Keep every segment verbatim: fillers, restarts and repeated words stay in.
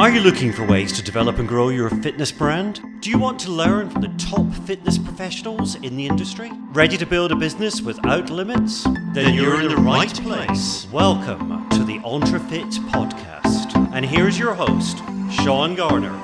Are you looking for ways to develop and grow your fitness brand? Do you want to learn from the top fitness professionals in the industry? Ready to build a business without limits? Then you're in the right place. Welcome to the EntreFit podcast. And here's your host, Sean Garner.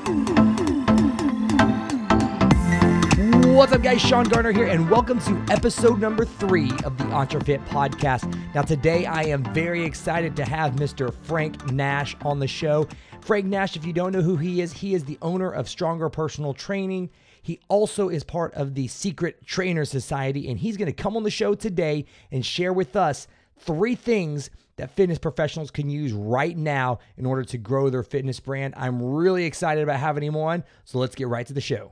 What's up, guys? Sean Garner here, and welcome to episode number three of the EntreFit podcast. Now, today I am very excited to have Mister Frank Nash on the show. Frank Nash, if you don't know who he is, he is the owner of Stronger Personal Training. He also is part of the Secret Trainer Society, and he's going to come on the show today and share with us three things that fitness professionals can use right now in order to grow their fitness brand. I'm really excited about having him on, so let's get right to the show.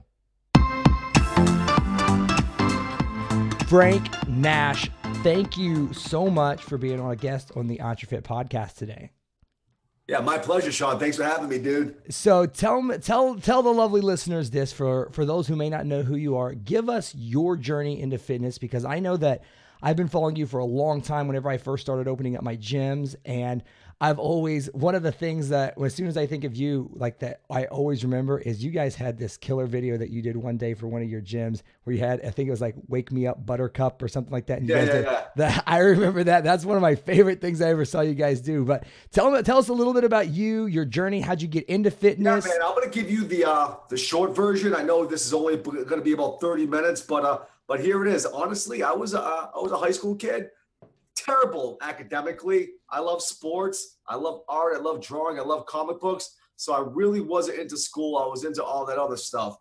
Frank Nash, thank you so much for being on a guest on the EntreFit podcast today. Yeah, my pleasure, Sean. Thanks for having me, dude. So tell me, tell tell the lovely listeners this, for, for those who may not know who you are. Give us your journey into fitness, because I know that I've been following you for a long time whenever I first started opening up my gyms, and I've always, one of the things that as soon as I think of you, like that I always remember is you guys had this killer video that you did one day for one of your gyms where you had, I think it was like Wake Me Up Buttercup or something like that. And you yeah, guys yeah, did yeah. that. I remember that. That's one of my favorite things I ever saw you guys do. But tell me, tell us a little bit about you, your journey. How'd you get into fitness? Yeah, man, I'm going to give you the, uh, the short version. I know this is only going to be about thirty minutes, but, uh, but here it is. Honestly, I was, uh, I was a high school kid. Terrible academically. I love sports. I love art. I love drawing. I love comic books. So I really wasn't into school. I was into all that other stuff.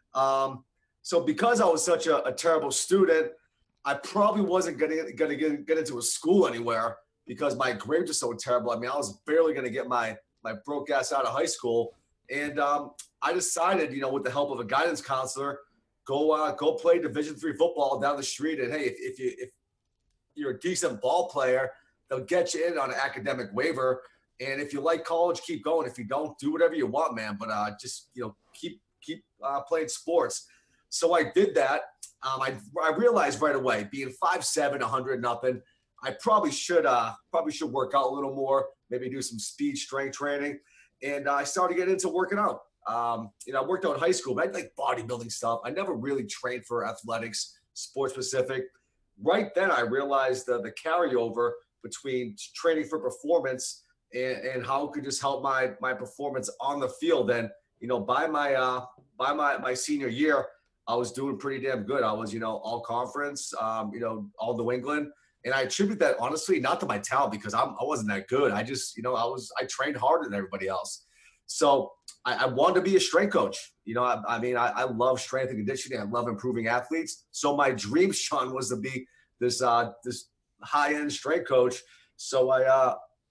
Um, so because I was such a, a terrible student, I probably wasn't going to going to get, get into a school anywhere because my grades are so terrible. I mean, I was barely going to get my my broke ass out of high school. And um, I decided, you know, with the help of a guidance counselor, go uh, go play Division three football down the street. And hey, if, if you if you're a decent ball player, they'll get you in on an academic waiver. And if you like college, keep going. If you don't, do whatever you want, man. But uh, just, you know, keep keep uh, playing sports. So I did that. Um, I I realized right away, being five seven, one hundred nothing, I probably should uh probably should work out a little more, maybe do some speed strength training. And uh, I started getting into working out. Um, you know, I worked out in high school, but I like bodybuilding stuff. I never really trained for athletics, sports specific. Right then, I realized the, the carryover between training for performance and, and how it could just help my my performance on the field. And you know, by my uh, by my my senior year, I was doing pretty damn good. I was, you know, all conference, um, you know, all New England, and I attribute that honestly not to my talent because I'm, I wasn't that good. I just, you know, I was I trained harder than everybody else. So I, I wanted to be a strength coach. You know, I, I mean, I, I love strength and conditioning. I love improving athletes. So my dream, Sean, was to be this uh, this high-end strength coach. So I uh,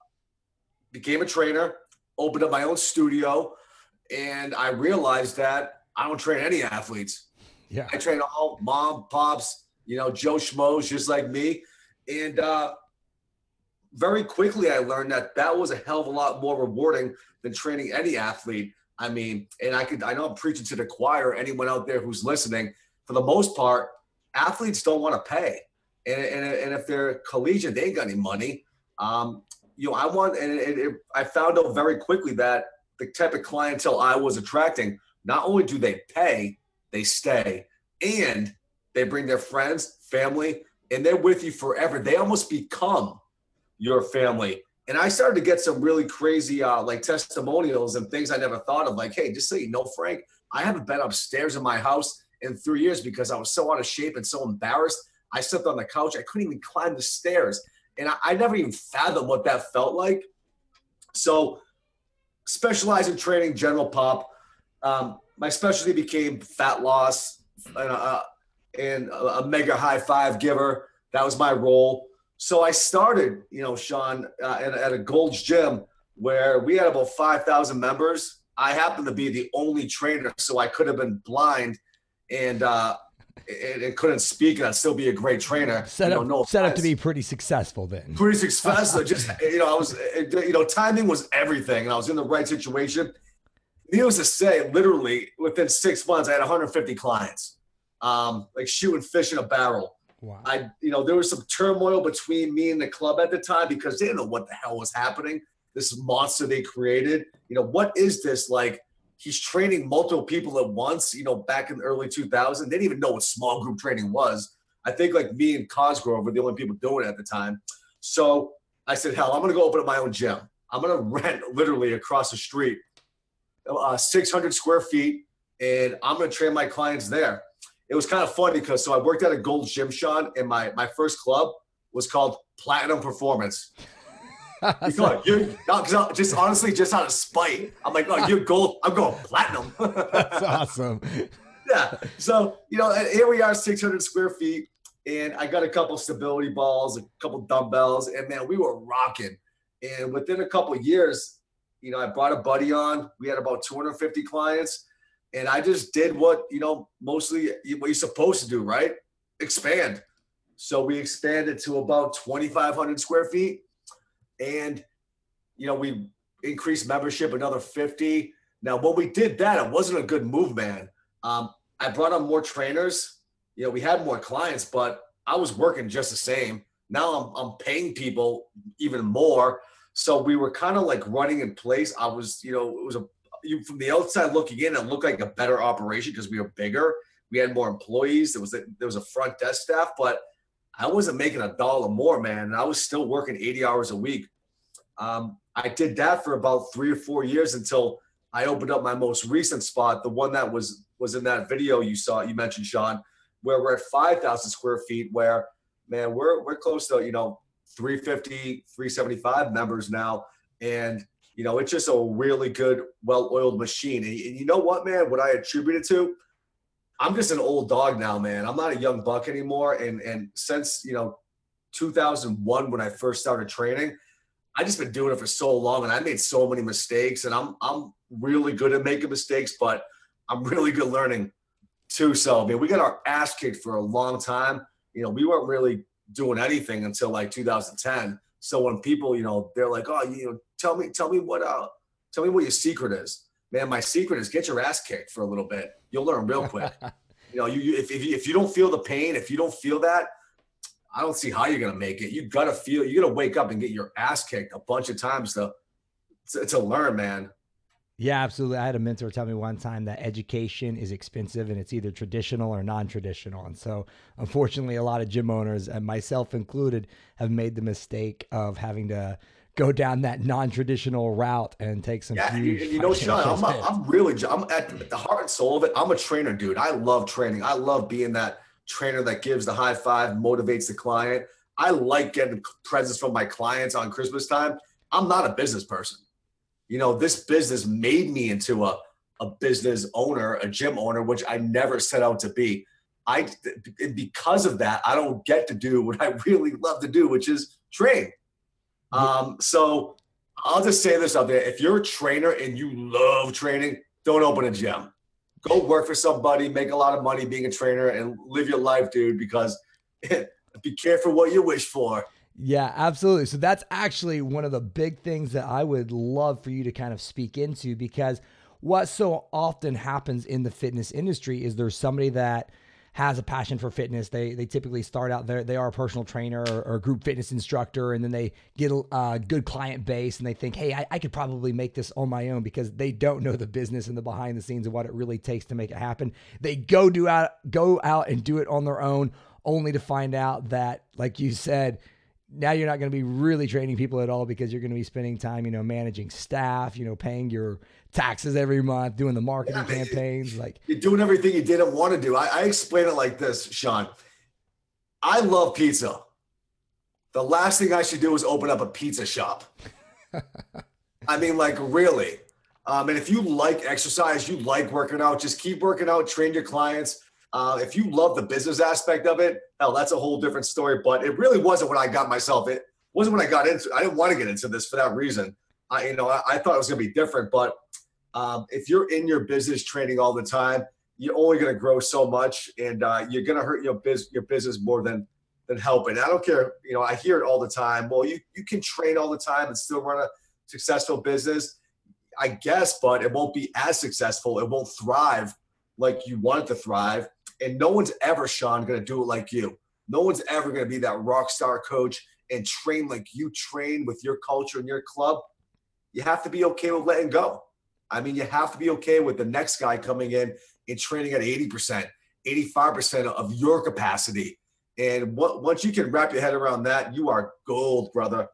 became a trainer, opened up my own studio, and I realized that I don't train any athletes. Yeah, I train all mom, pops, you know, Joe Schmoes, just like me. And uh, very quickly, I learned that that was a hell of a lot more rewarding than training any athlete. I mean, and I could, I know I'm preaching to the choir, anyone out there who's listening, for the most part, athletes don't want to pay. And, and, and if they're collegiate, they ain't got any money. Um, you know, I want, and it, it, I found out very quickly that the type of clientele I was attracting, not only do they pay, they stay, and they bring their friends, family, and they're with you forever. They almost become your family. And I started to get some really crazy uh, like testimonials and things I never thought of. Like, hey, just so you know, Frank, I haven't been upstairs in my house in three years because I was so out of shape and so embarrassed. I slept on the couch. I couldn't even climb the stairs. And I, I never even fathomed what that felt like. So specialize in training general pop. Um, my specialty became fat loss and, uh, and a, a mega high five giver. That was my role. So I started, you know, Sean, uh, at, at a Gold's Gym where we had about five thousand members. I happened to be the only trainer, so I could have been blind and uh, it, it couldn't speak, and I'd still be a great trainer. Set you up, know, no set up offense. to be pretty successful then. Pretty successful. Just, you know, I was, you know, timing was everything, and I was in the right situation. Needless to say, literally within six months, I had one hundred fifty clients, um, like shooting fish in a barrel. Wow. I, you know, there was some turmoil between me and the club at the time because they didn't know what the hell was happening. this monster they created. You know, what is this? Like, he's training multiple people at once, you know, back in the early two thousands. They didn't even know what small group training was. I think like me and Cosgrove were the only people doing it at the time. So I said, hell, I'm going to go open up my own gym. I'm going to rent literally across the street, uh, six hundred square feet, and I'm going to train my clients there. It was kind of funny because so I worked at a Gold's Gym, Sean, and my, my first club was called Platinum Performance. Because you're not, just honestly, just out of spite. I'm like, oh, you're gold. I'm going platinum. That's awesome. Yeah. So, you know, here we are, six hundred square feet. And I got a couple stability balls, a couple dumbbells, and man, we were rocking. And within a couple of years, you know, I brought a buddy on. We had about two hundred fifty clients. And I just did what, you know, mostly what you're supposed to do, right? Expand. So we expanded to about twenty-five hundred square feet. And, you know, we increased membership another fifty. Now, when we did that, it wasn't a good move, man. Um, I brought on more trainers. You know, we had more clients, but I was working just the same. Now I'm, I'm paying people even more. So we were kind of like running in place. I was, you know, it was a, you, from the outside looking in, it looked like a better operation because we were bigger. We had more employees. There was a, there was a front desk staff, but I wasn't making a dollar more, man. And I was still working eighty hours a week. Um, I did that for about three or four years until I opened up my most recent spot, the one that was was in that video you saw, you mentioned, Sean, where we're at five thousand square feet, where, man, we're we're close to, you know, three fifty, three seventy-five members now. And, you know, it's just a really good, well-oiled machine. And, and you know what, man, what I attribute it to, I'm just an old dog now, man. I'm not a young buck anymore. And and since, you know, two thousand one, when I first started training, I just been doing it for so long, and I made so many mistakes, and I'm I'm really good at making mistakes, but I'm really good learning too. So, I mean, we got our ass kicked for a long time. You know, we weren't really doing anything until like two thousand ten. So when people, you know, they're like, oh, you know, tell me, tell me what, uh, tell me what your secret is. Man, my secret is get your ass kicked for a little bit. You'll learn real quick. You know, you, you if, if you, if you don't feel the pain, if you don't feel that, I don't see how you're going to make it. You got to feel, you got to wake up and get your ass kicked a bunch of times to, to, to learn, man. Yeah, absolutely. I had a mentor tell me one time that education is expensive and it's either traditional or non-traditional. And so unfortunately, a lot of gym owners, and myself included, have made the mistake of having to go down that non-traditional route and take some yeah, huge. And you know, Sean, I'm, a, I'm really, I'm at the heart and soul of it. I'm a trainer, dude. I love training. I love being that trainer that gives the high five, motivates the client. I like getting presents from my clients on Christmas time. I'm not a business person. You know, this business made me into a, a business owner, a gym owner, which I never set out to be. I, because of that, I don't get to do what I really love to do, which is train. Um, so I'll just say this out there. If you're a trainer and you love training, don't open a gym. Go work for somebody, make a lot of money being a trainer, and live your life, dude, because be careful what you wish for. Yeah, absolutely. So that's actually one of the big things that I would love for you to kind of speak into, because what so often happens in the fitness industry is there's somebody that has a passion for fitness. They they typically start out there, they are a personal trainer or, or a group fitness instructor, and then they get a good client base and they think, hey, I, I could probably make this on my own, because they don't know the business and the behind the scenes of what it really takes to make it happen. They go do out, go out and do it on their own, only to find out that, like you said, now you're not going to be really training people at all, because you're going to be spending time, you know, managing staff, you know, paying your taxes every month, doing the marketing yeah, campaigns. Like, you're doing everything you didn't want to do. I, I explain it like this, Sean. I love pizza. The last thing I should do is open up a pizza shop. I mean, like, really. Um, and if you like exercise, you like working out, just keep working out, train your clients. Uh, if you love the business aspect of it, hell, that's a whole different story. But it really wasn't when I got myself. It wasn't when I got into. I didn't want to get into this for that reason. I, you know, I, I thought it was going to be different. But um, if you're in your business training all the time, you're only going to grow so much, and uh, you're going to hurt your business, your business more than than help it. I don't care. You know, I hear it all the time. Well, you you can train all the time and still run a successful business, I guess, but it won't be as successful. It won't thrive like you want it to thrive. And no one's ever, Sean, going to do it like you. No one's ever going to be that rock star coach and train like you train with your culture and your club. you have to be okay with letting go. I mean, you have to be okay with the next guy coming in and training at eighty percent, eighty-five percent of your capacity. And what, once you can wrap your head around that, you are gold, brother.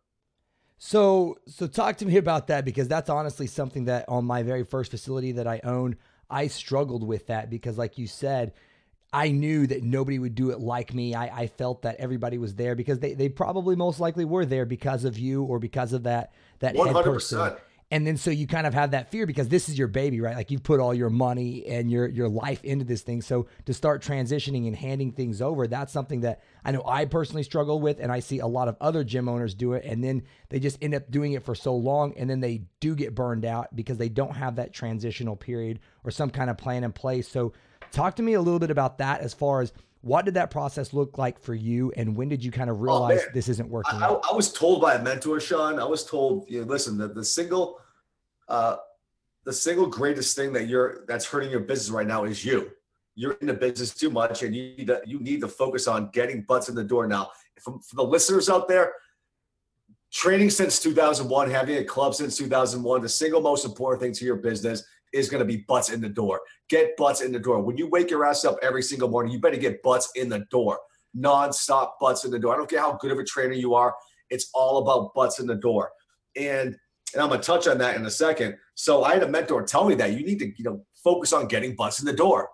So, so talk to me about that, because that's honestly something that on my very first facility that I own, I struggled with that because, like you said, I knew that nobody would do it like me. I, I felt that everybody was there because they, they probably most likely were there because of you or because of that, that head person. And then so you kind of have that fear because this is your baby, right? Like you've put all your money and your your life into this thing. So to start transitioning and handing things over, that's something that I know I personally struggle with, and I see a lot of other gym owners do it, and then they just end up doing it for so long, and then they do get burned out because they don't have that transitional period or some kind of plan in place. So talk to me a little bit about that as far as what did that process look like for you, and when did you kind of realize oh, this isn't working I, out? I was told by a mentor, Sean, I was told, you know, listen, the, the single, uh, the single greatest thing that you're, that's hurting your business right now is you. You're in the business too much, and you need to, you need to focus on getting butts in the door. Now, for, for the listeners out there, training since two thousand one, having a club since two thousand one, the single most important thing to your business is going to be butts in the door. Get butts in the door. When you wake your ass up every single morning, you better get butts in the door, nonstop butts in the door. I don't care how good of a trainer you are. It's all about butts in the door. And, and I'm going to touch on that in a second. So I had a mentor tell me that you need to, you know, focus on getting butts in the door.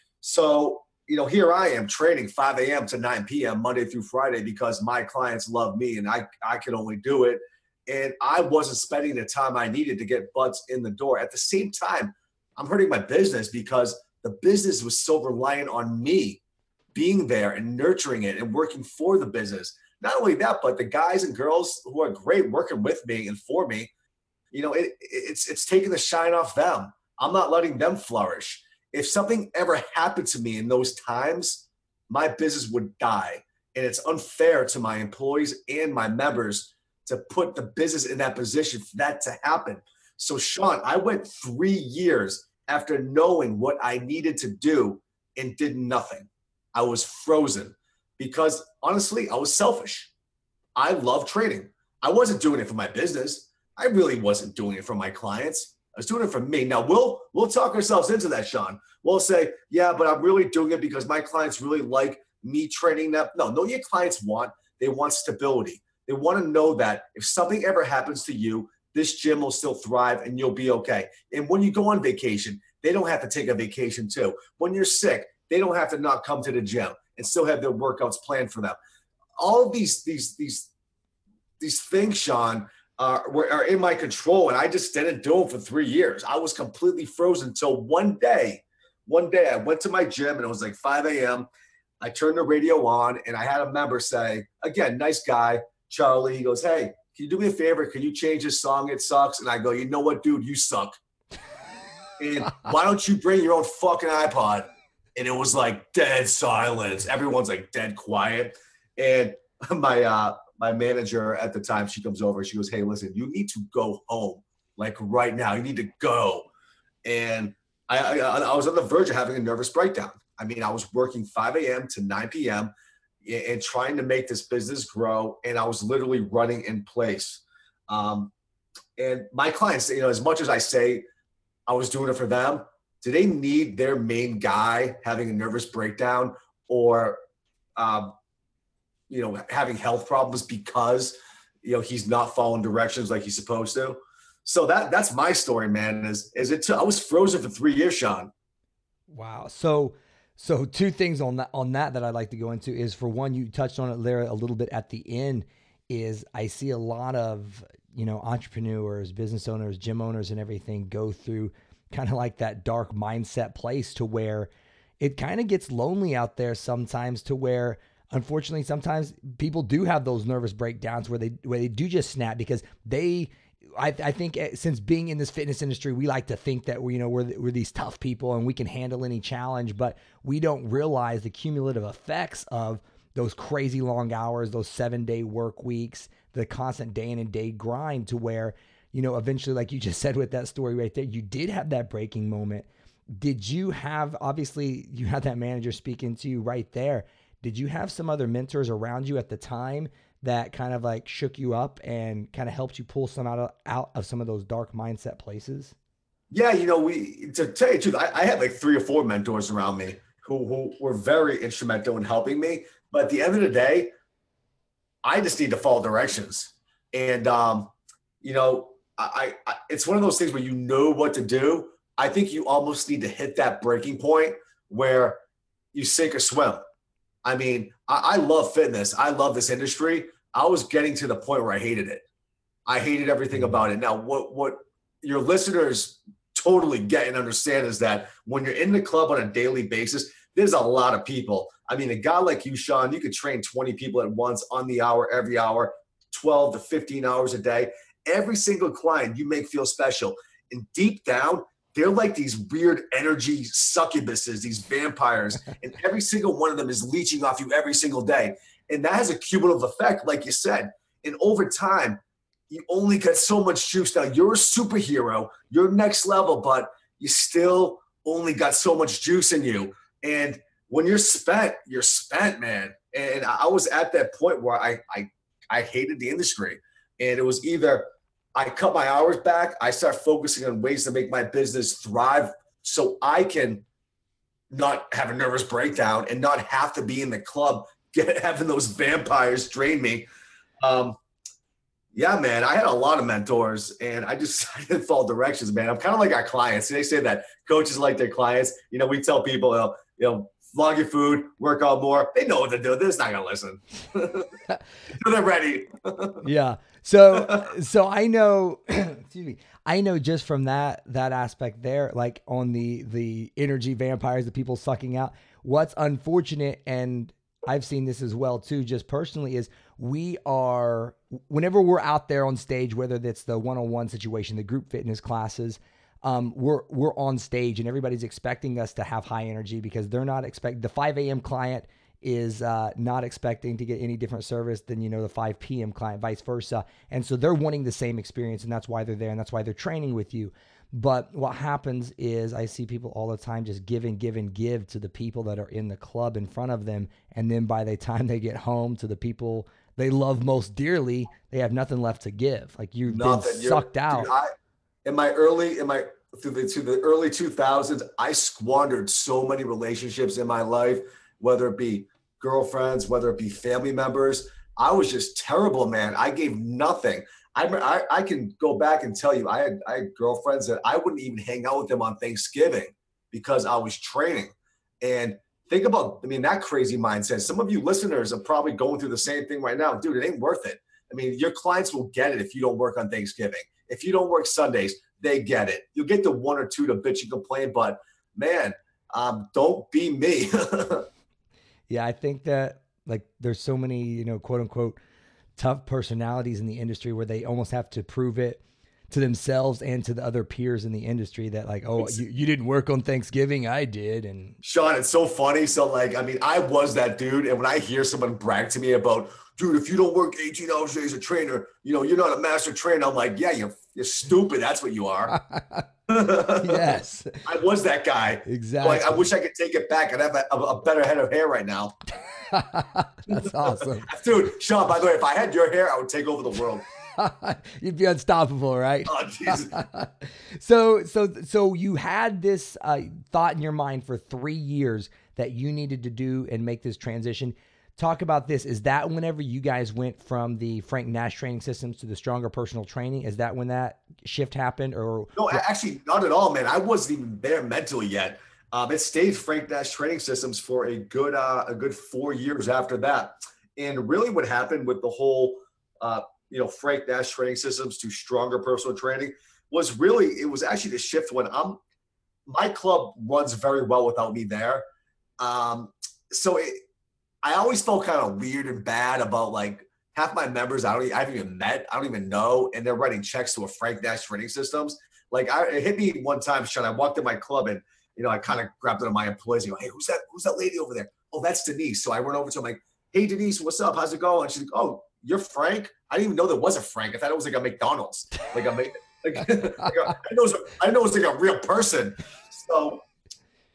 So, you know, here I am training five a.m. to nine p.m. Monday through Friday because my clients love me and I, I can only do it. And I wasn't spending the time I needed to get butts in the door. At the same time, I'm hurting my business because the business was so reliant on me being there and nurturing it and working for the business. Not only that, but the guys and girls who are great working with me and for me, you know, it, it's it's taking the shine off them. I'm not letting them flourish. If something ever happened to me in those times, my business would die. And it's unfair to my employees and my members to put the business in that position for that to happen. So Sean, I went three years after knowing what I needed to do and did nothing. I was frozen because honestly, I was selfish. I love training. I wasn't doing it for my business. I really wasn't doing it for my clients. I was doing it for me. Now we'll, we'll talk ourselves into that, Sean. We'll say, yeah, but I'm really doing it because my clients really like me training them. No, no, your clients want, they want stability. They want to know that if something ever happens to you, this gym will still thrive and you'll be okay. And when you go on vacation, they don't have to take a vacation too. When you're sick, they don't have to not come to the gym and still have their workouts planned for them. All of these, these, these, these things, Sean, uh, were, are in my control. And I just didn't do them for three years. I was completely frozen until one day, one day I went to my gym and it was like five a.m. I turned the radio on and I had a member say, again, nice guy, Charlie, he goes, hey, can you do me a favor? Can you change this song? It sucks. And I go, you know what, dude, you suck. And why don't you bring your own fucking iPod? And it was like dead silence. Everyone's like dead quiet. And my uh, my manager at the time, she comes over. She goes, hey, listen, you need to go home. Like right now, you need to go. And I, I, I was on the verge of having a nervous breakdown. I mean, I was working five a.m. to nine p.m. and trying to make this business grow. And I was literally running in place. Um, and my clients, you know, as much as I say I was doing it for them, do they need their main guy having a nervous breakdown or, um, you know, having health problems because, you know, he's not following directions like he's supposed to? So that that's my story, man, is, is it, t- I was frozen for three years, Sean. Wow. So, So two things on that on that that I'd like to go into is, for one, you touched on it there a little bit at the end, is I see a lot of, you know, entrepreneurs, business owners, gym owners and everything go through kind of like that dark mindset place to where it kind of gets lonely out there sometimes, to where unfortunately sometimes people do have those nervous breakdowns where they where they do just snap because they I, I think since being in this fitness industry, we like to think that we, you know, we're, we're these tough people and we can handle any challenge, but we don't realize the cumulative effects of those crazy long hours, those seven day work weeks, the constant day in and day grind, to where, you know, eventually, like you just said with that story right there, you did have that breaking moment. Did you have, obviously you had that manager speaking to you right there. Did you have some other mentors around you at the time that kind of like shook you up and kind of helped you pull some out of, out of some of those dark mindset places? Yeah, you know, we to tell you the truth, I, I had like three or four mentors around me who who were very instrumental in helping me. But at the end of the day, I just need to follow directions. And um, you know, I, I it's one of those things where you know what to do. I think you almost need to hit that breaking point where you sink or swim. I mean, I, I love fitness. I love this industry. I was getting to the point where I hated it. I hated everything about it. Now, what what your listeners totally get and understand is that when you're in the club on a daily basis, there's a lot of people. I mean, a guy like you, Sean, you could train twenty people at once on the hour, every hour, twelve to fifteen hours a day. Every single client you make feel special. And deep down, they're like these weird energy succubuses, these vampires, and every single one of them is leeching off you every single day. And that has a cumulative effect, like you said. And over time, you only get so much juice. Now, you're a superhero, you're next level, but you still only got so much juice in you. And when you're spent, you're spent, man. And I was at that point where I I, I hated the industry. And it was either I cut my hours back, I start focusing on ways to make my business thrive so I can not have a nervous breakdown and not have to be in the club get, having those vampires drain me. Um, yeah, man, I had a lot of mentors and I just I didn't follow directions, man. I'm kind of like our clients. They say that coaches like their clients. You know, we tell people, you know, you know vlog your food, work out more. They know what to do. They're just not going to listen. They're ready. Yeah. So, so I know, excuse me, I know just from that, that aspect there, like on the, the energy vampires, the people sucking out, what's unfortunate, and I've seen this as well too, just personally, is we are, whenever we're out there on stage, whether that's the one-on-one situation, the group fitness classes, um, we're, we're on stage and everybody's expecting us to have high energy because they're not expecting, the five a.m. client is uh, not expecting to get any different service than, you know, the five p.m. client, vice versa. And so they're wanting the same experience, and that's why they're there, and that's why they're training with you. But what happens is I see people all the time just give and give and give to the people that are in the club in front of them. And then by the time they get home to the people they love most dearly, they have nothing left to give. Like you've nothing. been sucked You're, out. Dude, I, in my early, in my, through the, to the early two thousands, I squandered so many relationships in my life, whether it be girlfriends, whether it be family members. I was just terrible, man. I gave nothing. I, I, I can go back and tell you, I had, I had girlfriends that I wouldn't even hang out with them on Thanksgiving because I was training. And think about, I mean, that crazy mindset. Some of you listeners are probably going through the same thing right now. Dude, it ain't worth it. I mean, your clients will get it if you don't work on Thanksgiving. If you don't work Sundays, they get it. You'll get the one or two to bitch and complain, but man, um, don't be me. Yeah, I think that like there's so many, you know, quote unquote, tough personalities in the industry where they almost have to prove it to themselves and to the other peers in the industry that like, oh, you, you didn't work on Thanksgiving, I did. And Sean, it's so funny. So like, I mean, I was that dude. And when I hear someone brag to me about, dude, if you don't work eighteen hours a day as a trainer, you know, you're not a master trainer. I'm like, yeah, you're, you're stupid. That's what you are. Yes. I was that guy. Exactly. Like, I wish I could take it back. I'd have a, a better head of hair right now. That's awesome. Dude, Sean, by the way, if I had your hair, I would take over the world. You'd be unstoppable, right? Oh, Jesus. so, so, so you had this uh, thought in your mind for three years that you needed to do and make this transition. Talk about this. Is that whenever you guys went from the Frank Nash training systems to the Stronger Personal Training? Is that when that shift happened? Or no, actually, not at all, man. I wasn't even there mentally yet. Um, it stayed Frank Nash training systems for a good, uh, a good four years after that. And really, what happened with the whole, uh, you know, Frank Nash training systems to Stronger Personal Training was really, it was actually the shift when I'm, my club runs very well without me there. Um, so it, I always felt kind of weird and bad about like half my members I don't I haven't even met, I don't even know, and they're writing checks to a Frank Nash training systems. Like I, it hit me one time, Sean. I walked in my club and you know I kind of grabbed one of my employees and go, hey, who's that? Who's that lady over there? Oh, that's Denise. So I went over to him like, hey, Denise, what's up? How's it going? And she's like, oh, you're Frank? I didn't even know there was a Frank. I thought it was like a McDonald's. Like a like, like a, I know it was, I know it was like a real person. So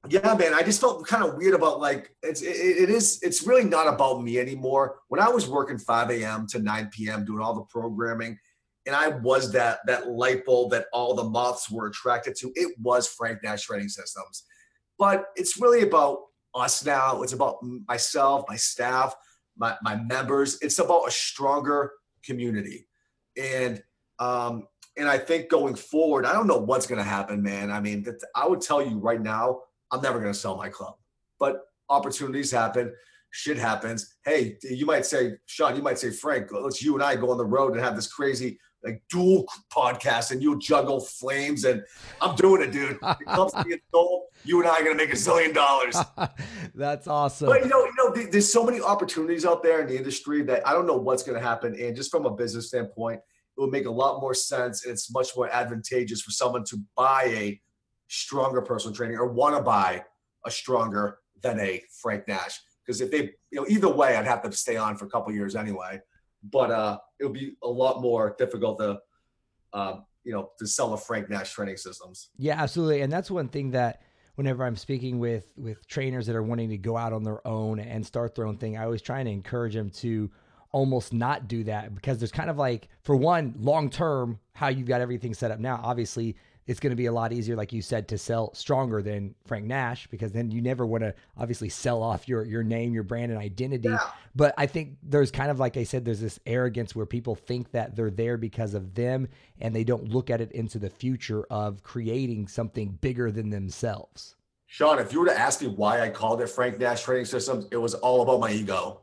Yeah, man. I just felt kind of weird about like it's it, it is it's really not about me anymore. When I was working five a m to nine p m doing all the programming, and I was that that light bulb that all the moths were attracted to, it was Frank Nash Training Systems. But it's really about us now. It's about myself, my staff, my my members. It's about a stronger community, and um, and I think going forward, I don't know what's going to happen, man. I mean, I would tell you right now, I'm never going to sell my club, but opportunities happen. Shit happens. Hey, you might say, Sean, you might say, Frank, let's you and I go on the road and have this crazy like dual podcast and you'll juggle flames. And I'm doing it, dude. It comes to being sold. You and I are going to make a zillion dollars. That's awesome. But you know, you know, there's so many opportunities out there in the industry that I don't know what's going to happen. And just from a business standpoint, it will make a lot more sense. And it's much more advantageous for someone to buy a stronger personal training or want to buy a stronger than a Frank Nash. Because if they, you know, either way, I'd have to stay on for a couple of years anyway. But uh, it would be a lot more difficult to, uh, you know, to sell a Frank Nash Training Systems. Yeah, absolutely. And that's one thing that whenever I'm speaking with with trainers that are wanting to go out on their own and start their own thing, I always try to encourage them to almost not do that, because there's kind of like, for one, long term, how you've got everything set up now. Obviously, it's going to be a lot easier, like you said, to sell stronger than Frank Nash, because then you never want to obviously sell off your your name, your brand, and identity. Yeah. But I think there's kind of, like I said, there's this arrogance where people think that they're there because of them, and they don't look at it into the future of creating something bigger than themselves. Sean, if you were to ask me why I called it Frank Nash Training Systems, it was all about my ego.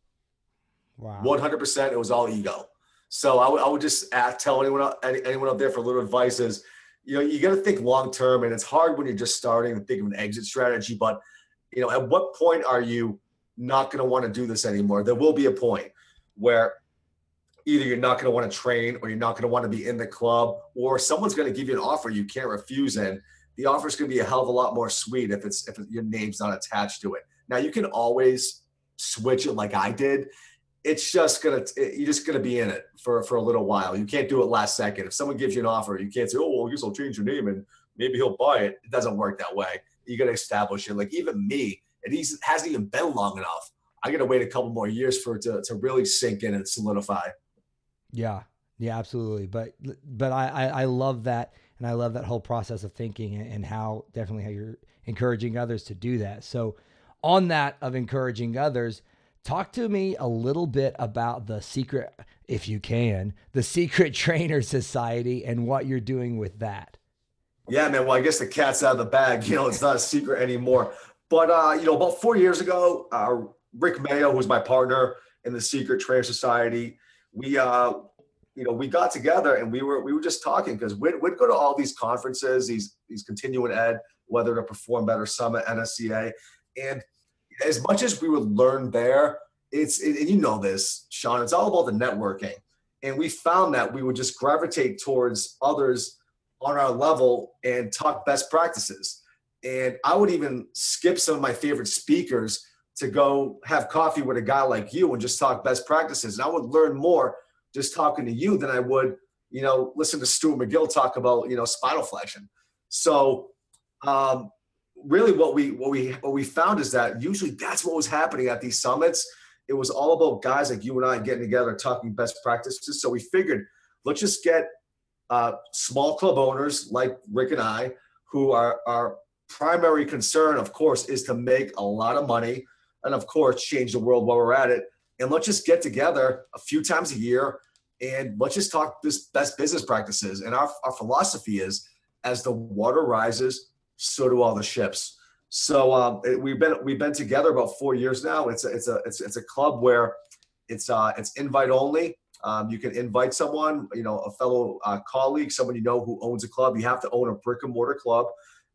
Wow. one hundred percent, it was all ego. So I, w- I would just ask, tell anyone, any, anyone up there for a little advice is, you know, you got to think long-term, and it's hard when you're just starting to think of an exit strategy, but you know, at what point are you not going to want to do this anymore? There will be a point where either you're not going to want to train, or you're not going to want to be in the club, or someone's going to give you an offer you can't refuse. And the offer is going to be a hell of a lot more sweet if it's, if your name's not attached to it. Now you can always switch it like I did. It's just gonna, you're just gonna be in it for, for a little while. You can't do it last second. If someone gives you an offer, you can't say, oh, well, I guess I'll change your name and maybe he'll buy it. It doesn't work that way. You got to establish it. Like even me, it hasn't even been long enough. I got to wait a couple more years for it to, to really sink in and solidify. Yeah, yeah, absolutely. But, but I, I, I love that. And I love that whole process of thinking, and how definitely how you're encouraging others to do that. So on that of encouraging others, talk to me a little bit about the secret, if you can, the Secret Trainer Society and what you're doing with that. Yeah, man. Well, I guess the cat's out of the bag. You know, it's not a secret anymore. But, uh, you know, about four years ago, uh, Rick Mayo, who's my partner in the Secret Trainer Society, we, uh, you know, we got together and we were we were just talking, because we'd, we'd go to all these conferences, these these continuing ed, whether to Perform Better Summit, N S C A, and as much as we would learn there, it's, it, and you know this, Sean, it's all about the networking. And we found that we would just gravitate towards others on our level and talk best practices. And I would even skip some of my favorite speakers to go have coffee with a guy like you and just talk best practices. And I would learn more just talking to you than I would, you know, listen to Stuart McGill talk about, you know, spinal flexion. So, um, really what we what we what we found is that usually that's what was happening at these summits. It was all about guys like you and I getting together, talking best practices. So we figured, let's just get uh, small club owners like Rick and I, who are our primary concern, of course, is to make a lot of money and, of course, change the world while we're at it. And let's just get together a few times a year and let's just talk this best business practices. And our, our philosophy is, as the water rises, so do all the ships. So um, it, we've been we've been together about four years now. It's a it's a it's, it's a club where it's uh it's invite only. Um, you can invite someone, you know, a fellow uh, colleague, someone you know who owns a club. You have to own a brick and mortar club,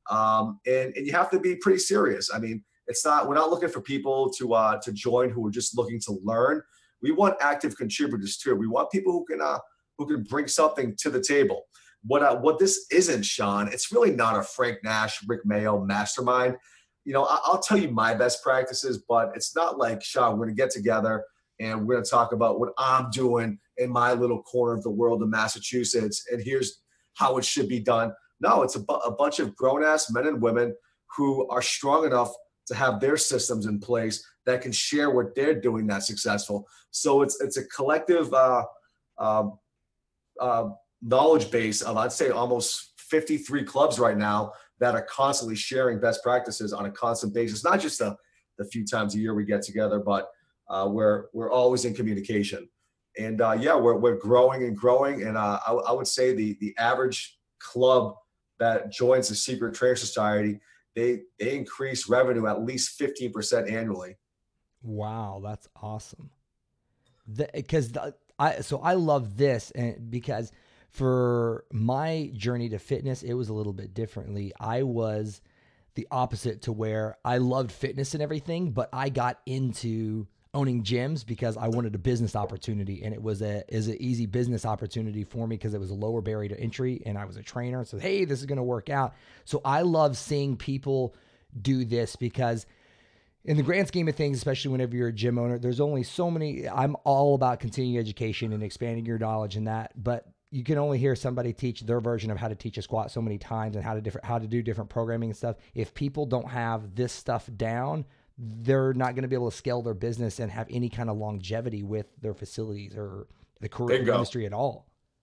um, and and you have to be pretty serious. I mean, it's not we're not looking for people to uh, to join who are just looking to learn. We want active contributors too. We want people who can uh, who can bring something to the table. What uh, what this isn't, Sean, it's really not a Frank Nash, Rick Mayo mastermind. You know, I, I'll tell you my best practices, but it's not like, Sean, we're going to get together and we're going to talk about what I'm doing in my little corner of the world in Massachusetts, and here's how it should be done. No, it's a, bu- a bunch of grown-ass men and women who are strong enough to have their systems in place that can share what they're doing that's successful. So it's it's a collective uh, uh, uh, knowledge base of, I'd say, almost fifty-three clubs right now that are constantly sharing best practices on a constant basis, not just the, the few times a year we get together, but uh, we're, we're always in communication. And uh, yeah, we're, we're growing and growing. And uh, I, I would say the, the average club that joins the Secret Trainer Society, they, they increase revenue at least fifteen percent annually. Wow. That's awesome. Because I, so I love this, and because for my journey to fitness, it was a little bit differently. I was the opposite to where I loved fitness and everything, but I got into owning gyms because I wanted a business opportunity, and it was a is an easy business opportunity for me because it was a lower barrier to entry, and I was a trainer. So, hey, this is going to work out. So I love seeing people do this because in the grand scheme of things, especially whenever you're a gym owner, there's only so many. I'm all about continuing education and expanding your knowledge in that, but you can only hear somebody teach their version of how to teach a squat so many times and how to different how to do different programming and stuff. If people don't have this stuff down, they're not going to be able to scale their business and have any kind of longevity with their facilities or the career industry at all.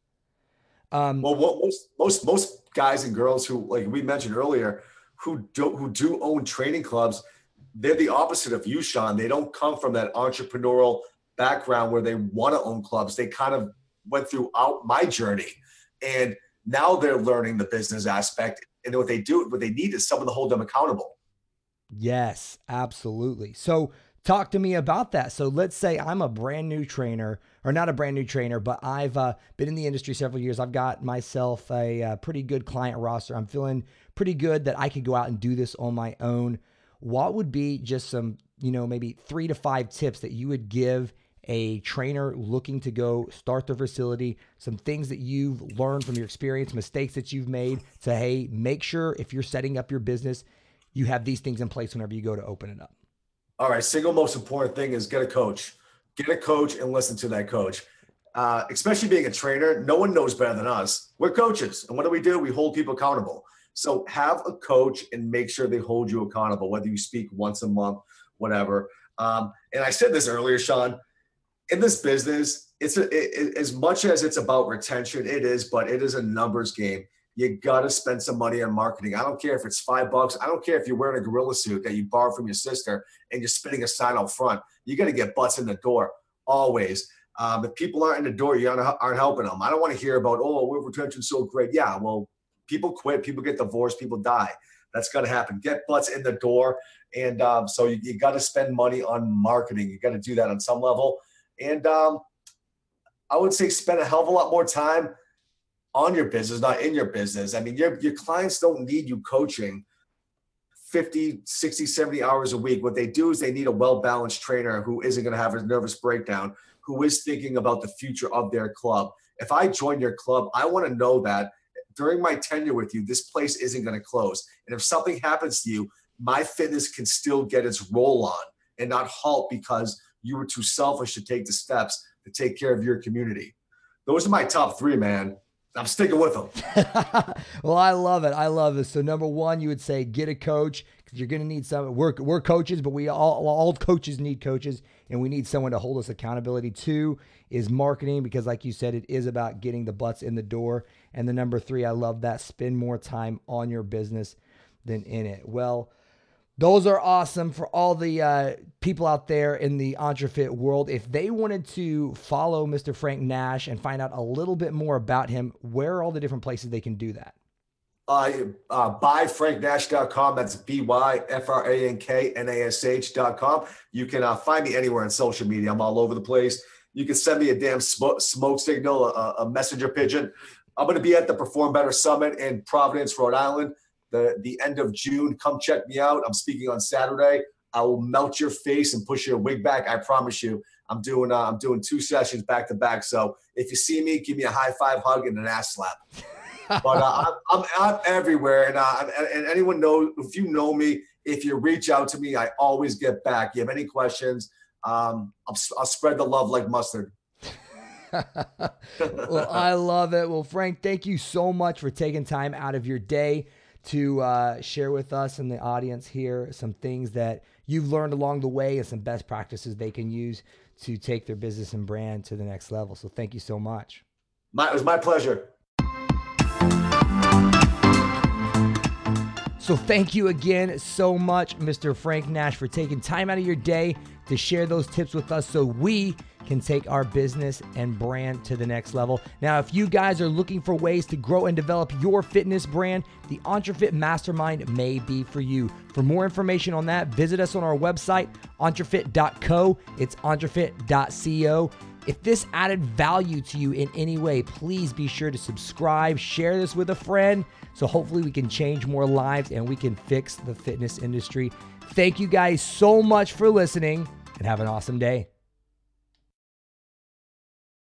Um, well, what, most most most guys and girls who, like we mentioned earlier, who do who do own training clubs, they're the opposite of you, Sean. They don't come from that entrepreneurial background where they want to own clubs. They kind of went throughout my journey, and now they're learning the business aspect. And what they do, what they need is someone to hold them accountable. Yes, absolutely. So talk to me about that. So let's say I'm a brand new trainer, or not a brand new trainer, but I've uh, been in the industry several years. I've got myself a, a pretty good client roster. I'm feeling pretty good that I could go out and do this on my own. What would be just some, you know, maybe three to five tips that you would give a trainer looking to go start their facility, some things that you've learned from your experience, mistakes that you've made, to, hey, make sure if you're setting up your business, you have these things in place whenever you go to open it up? All right. Single most important thing is get a coach. Get a coach and listen to that coach. Uh, especially being a trainer, no one knows better than us. We're coaches. And what do we do? We hold people accountable. So have a coach and make sure they hold you accountable, whether you speak once a month, whatever. Um, and I said this earlier, Sean, in this business, it's a, it, as much as it's about retention, it is, but it is a numbers game. You got to spend some money on marketing. I don't care if it's five bucks. I don't care if you're wearing a gorilla suit that you borrowed from your sister and you're spinning a sign out front. You got to get butts in the door always. Um, if people aren't in the door, you aren't, aren't helping them. I don't want to hear about, oh, our retention's so great. Yeah, well, people quit, people get divorced, people die. That's going to happen. Get butts in the door. And um, so you, you got to spend money on marketing. You got to do that on some level. And um, I would say spend a hell of a lot more time on your business, not in your business. I mean, your, your clients don't need you coaching fifty, sixty, seventy hours a week. What they do is they need a well-balanced trainer who isn't going to have a nervous breakdown, who is thinking about the future of their club. If I join your club, I want to know that during my tenure with you, this place isn't going to close. And if something happens to you, my fitness can still get its roll on and not halt because you were too selfish to take the steps to take care of your community. Those are my top three, man. I'm sticking with them. Well, I love it. I love it. So number one, you would say get a coach, because you're going to need some. We're, we're coaches, but we all, all coaches need coaches, and we need someone to hold us accountability. Two is marketing, because like you said, it is about getting the butts in the door. And the number three, I love that, spend more time on your business than in it. Well, those are awesome for all the uh, people out there in the EntreFit world. If they wanted to follow Mister Frank Nash and find out a little bit more about him, where are all the different places they can do that? Uh, uh, buy frank nash dot com. That's B Y F R A N K N A S H dot com. You can uh, find me anywhere on social media. I'm all over the place. You can send me a damn smoke, smoke signal, a, a messenger pigeon. I'm going to be at the Perform Better Summit in Providence, Rhode Island. The, the end of June. Come check me out. I'm speaking on Saturday. I will melt your face and push your wig back. I promise you. I'm doing uh, I'm doing two sessions back to back. So if you see me, give me a high five, hug, and an ass slap. But uh, I'm, I'm I'm everywhere, and uh, and anyone knows, if you know me, if you reach out to me, I always get back. You have any questions? Um, I'll, I'll spread the love like mustard. Well, I love it. Well, Frank, thank you so much for taking time out of your day to uh, share with us and the audience here some things that you've learned along the way and some best practices they can use to take their business and brand to the next level. So thank you so much. My, it was my pleasure. So thank you again so much, Mister Frank Nash, for taking time out of your day to share those tips with us so we can take our business and brand to the next level. Now, if you guys are looking for ways to grow and develop your fitness brand, the EntreFit Mastermind may be for you. For more information on that, visit us on our website, entrefit dot co. It's entrefit dot co. If this added value to you in any way, please be sure to subscribe, share this with a friend, so hopefully we can change more lives and we can fix the fitness industry. Thank you guys so much for listening, and have an awesome day.